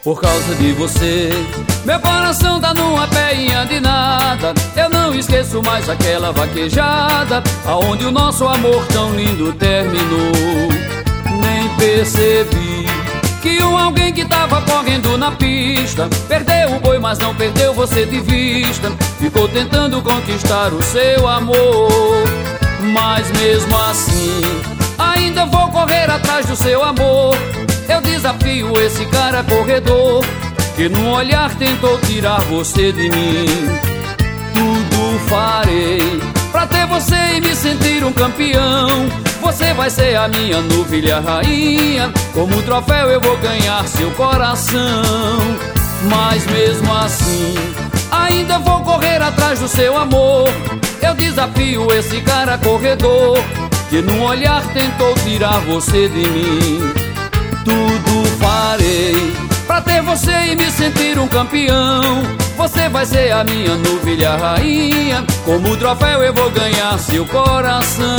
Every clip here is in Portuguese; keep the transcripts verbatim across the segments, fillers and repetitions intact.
Por causa de você, meu coração tá numa peinha de nada. Eu não esqueço mais aquela vaquejada, aonde o nosso amor tão lindo terminou. Nem percebi que um alguém que tava correndo na pista perdeu o boi, mas não perdeu você de vista. Ficou tentando conquistar o seu amor, mas mesmo assim ainda vou correr atrás do seu amor. Eu desafio esse cara corredor que num olhar tentou tirar você de mim. Tudo farei pra ter você e me sentir um campeão. Você vai ser a minha novilha rainha, como troféu eu vou ganhar seu coração. Mas mesmo assim ainda vou correr atrás do seu amor. Eu desafio esse cara corredor que num olhar tentou tirar você de mim. Tudo farei pra ter você e me sentir um campeão. Você vai ser a minha novilha rainha, como troféu eu vou ganhar seu coração.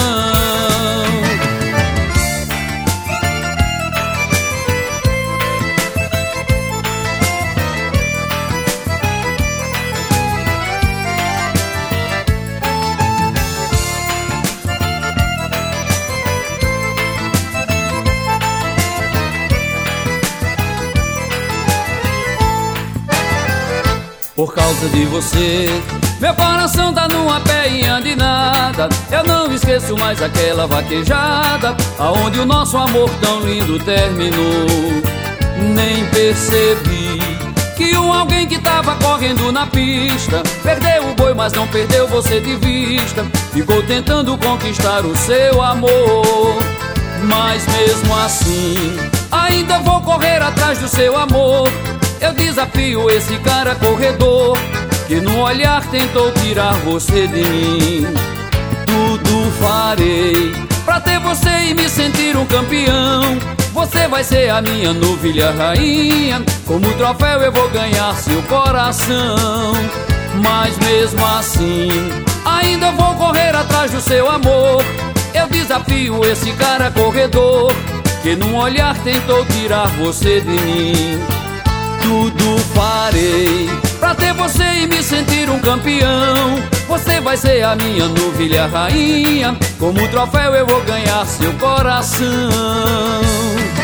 Por causa de você, meu coração tá numa peinha de nada. Eu não esqueço mais aquela vaquejada, aonde o nosso amor tão lindo terminou. Nem percebi que um alguém que tava correndo na pista perdeu o boi, mas não perdeu você de vista. Ficou tentando conquistar o seu amor, mas mesmo assim ainda vou correr atrás do seu amor. Eu desafio esse cara corredor que num olhar tentou tirar você de mim. Tudo farei pra ter você e me sentir um campeão. Você vai ser a minha novilha rainha, como troféu eu vou ganhar seu coração. Mas mesmo assim ainda vou correr atrás do seu amor. Eu desafio esse cara corredor que num olhar tentou tirar você de mim. Tudo farei pra ter você e me sentir um campeão. Você vai ser a minha novilha rainha, como troféu eu vou ganhar seu coração.